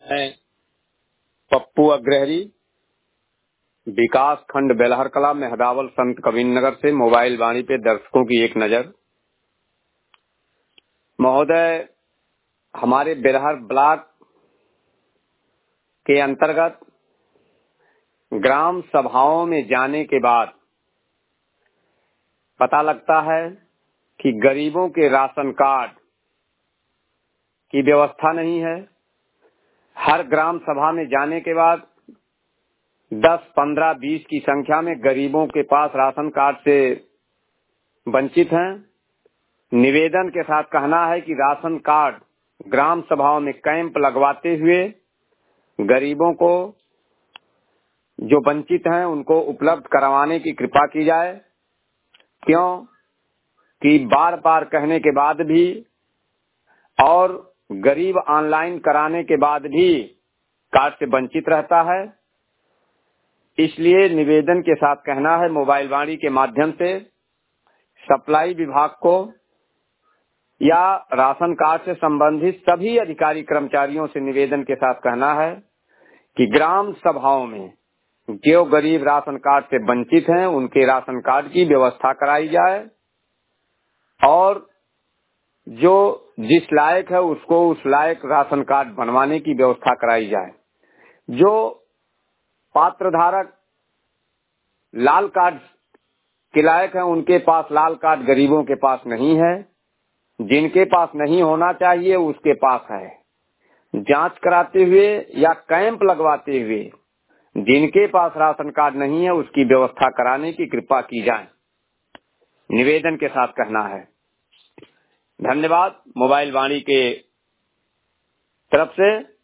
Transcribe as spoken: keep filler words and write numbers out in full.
मैं पप्पू अग्रहरी, विकास खंड बेलहर कला, मेहदावल संत कबीर नगर से मोबाइल वाणी पे दर्शकों की एक नजर। महोदय, हमारे बेलहर ब्लॉक के अंतर्गत ग्राम सभाओं में जाने के बाद पता लगता है कि गरीबों के राशन कार्ड की व्यवस्था नहीं है। हर ग्राम सभा में जाने के बाद दस, पंद्रह, बीस की संख्या में गरीबों के पास राशन कार्ड से वंचित हैं। निवेदन के साथ कहना है कि राशन कार्ड ग्राम सभाओं में कैंप लगवाते हुए गरीबों को, जो वंचित हैं, उनको उपलब्ध करवाने की कृपा की जाए। क्यों कि बार बार कहने के बाद भी और गरीब ऑनलाइन कराने के बाद भी कार्ड से वंचित रहता है। इसलिए निवेदन के साथ कहना है, मोबाइल वाणी के माध्यम से सप्लाई विभाग को या राशन कार्ड से संबंधित सभी अधिकारी कर्मचारियों से निवेदन के साथ कहना है कि ग्राम सभाओं में जो गरीब राशन कार्ड से वंचित हैं, उनके राशन कार्ड की व्यवस्था कराई जाए और जो जिस लायक है उसको उस लायक राशन कार्ड बनवाने की व्यवस्था कराई जाए। जो पात्र धारक लाल कार्ड के लायक है, उनके पास लाल कार्ड गरीबों के पास नहीं है। जिनके पास नहीं होना चाहिए उसके पास है। जांच कराते हुए या कैंप लगवाते हुए जिनके पास राशन कार्ड नहीं है उसकी व्यवस्था कराने की कृपा की जाए, निवेदन के साथ कहना है। धन्यवाद। मोबाइल वाणी के तरफ से